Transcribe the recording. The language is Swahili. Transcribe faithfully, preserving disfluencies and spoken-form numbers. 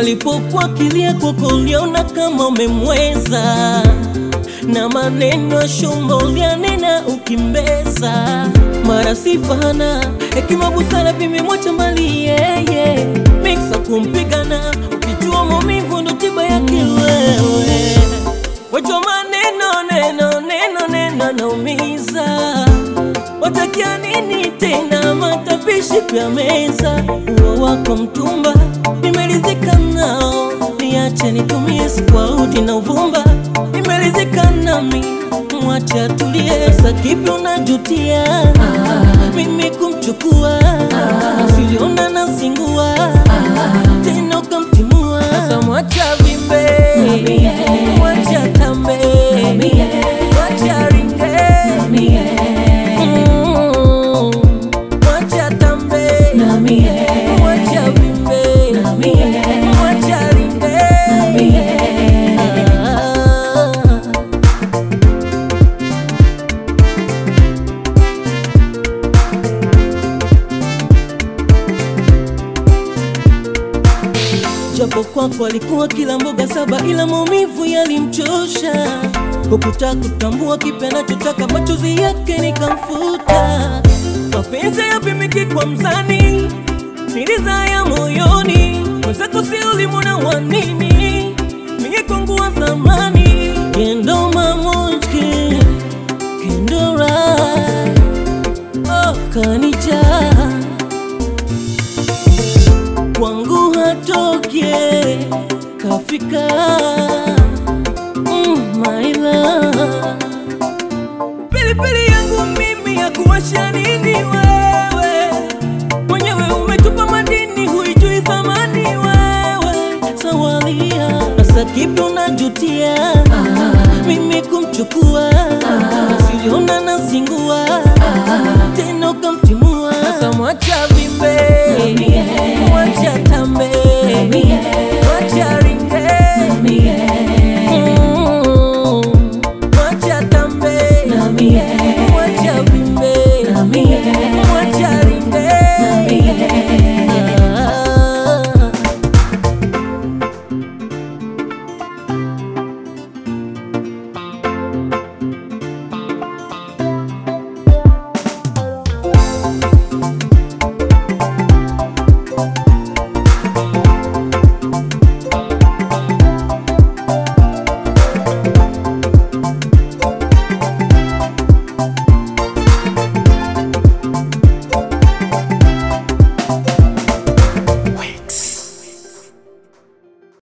alipokuwa kilia kwako uliona kama umemweza, na maneno ya shombo ulianena ukimbeza. Mara sifana hekima busara vimemwacha mbali yeye, mixa kumpigana ukijua maumivu ndo tiba yake wewe. Wajua maneno neno neno neno naumiza, watakia nini tena matapishi kwa meza. Uo wako mtumba nimeridhika nao, niache nitumie sikuaudi na uvumba. Nimeridhika nami mwache atulie, sasa kipi unajutia? ah, mimi kumchukua ah, siliona nasingua ah, tena ukamtimua. Sasa mwacha vimbe, mwacha tambe, mwacha ringe, mm, mwacha tambe, mwacha vimbe, mwacha ringe. Japo kwako alikuwa kila mboga saba, ila maumivu yalimchosha. Hukutaka kutambua kipi anachotaka, machozi yake nikamfuta. Mapenzi yapimiki kwa mzani, ni ridhaa ya moyoni. Mwenzako si ulimwona wa nini, mie kwangu wa thamani. Kendo mamoji, kendo rai, oh kanija kwangu hatoke kafika. mm, my love, pilipili yangu mimi ya kuwasha nini wewe? Mwenyewe umetupa madini, huijui thamani wewe. Sawalia, sasa kipi unajutia? ah,